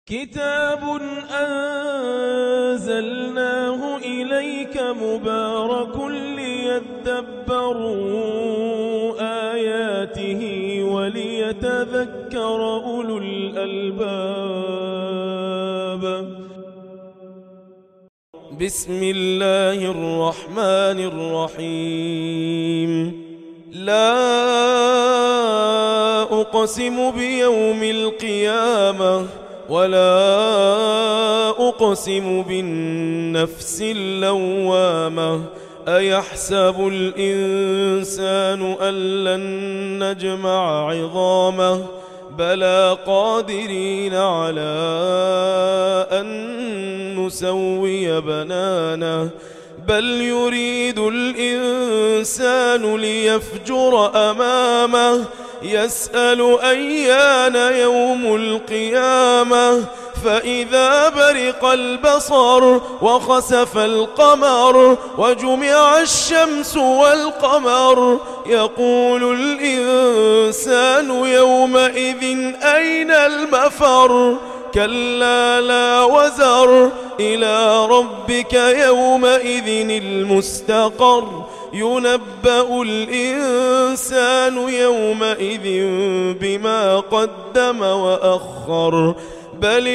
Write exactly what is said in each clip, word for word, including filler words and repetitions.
كتاب أنزلناه إليك مبارك ليدبروا آياته وليتذكر أولو الألباب. بسم الله الرحمن الرحيم. لا أقسم بيوم القيامة ولا أقسم بالنفس اللوامة. أيحسب الإنسان أن لن نجمع عظامه بلى قادرين على أن نسوي بنانه بل يريد الإنسان ليفجر أمامه يسأل أيان يوم القيامة فإذا برق البصر وخسف القمر وجمع الشمس والقمر يقول الإنسان يومئذ أين المفر كلا لا وزر إلى ربك يومئذ المستقر ينبأ الإنسان يومئذ بما قدم وأخر بل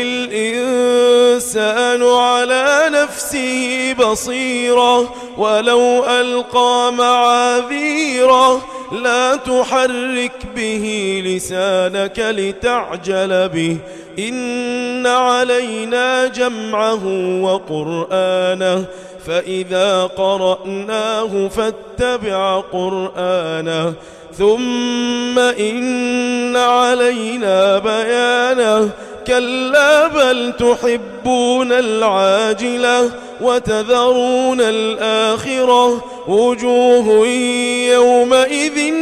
الإنسان على نفسه بصيرة ولو ألقى معاذيره لا تحرك به لسانك لتعجل به إن علينا جمعه وقرآنه فإذا قرأناه فاتبع قرآنه ثم إن علينا بيانه كلا بل تحبون العاجلة وتذرون الآخرة وجوه يومئذ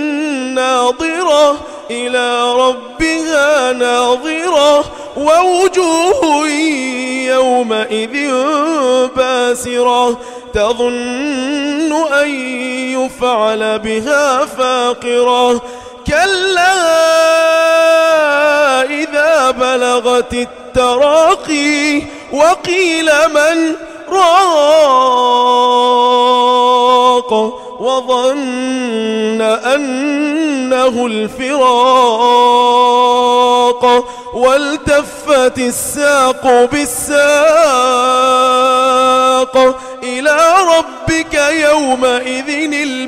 ناظرة إلى ربها ناظرة ووجوه يومئذ باسرة تظن أن يفعل بها فاقرة كلا إذا بلغت التراقي وقيل من راق وظن أنه الفراق والتفت الساق بالساق إلى ربك يومئذ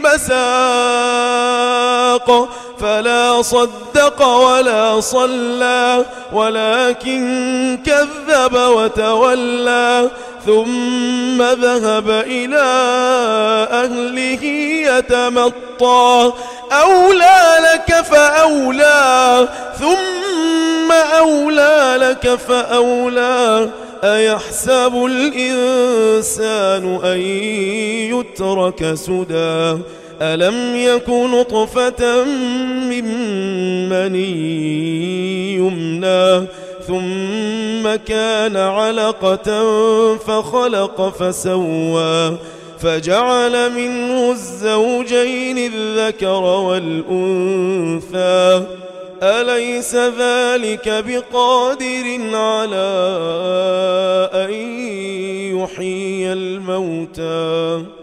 المساق فلا صدق ولا صلى ولكن كذب وتولى ثم ذهب إلى أهله يتمطى أولى لك فأولى ثم أولى لك فأولى أيحسب الإنسان أن يترك سدى ألم يكن نطفة من مني يمنى ثم كان علقة فخلق فسوى فجعل منه الزوجين الذكر والأنثى أليس ذلك بقادر على أن يحيي الموتى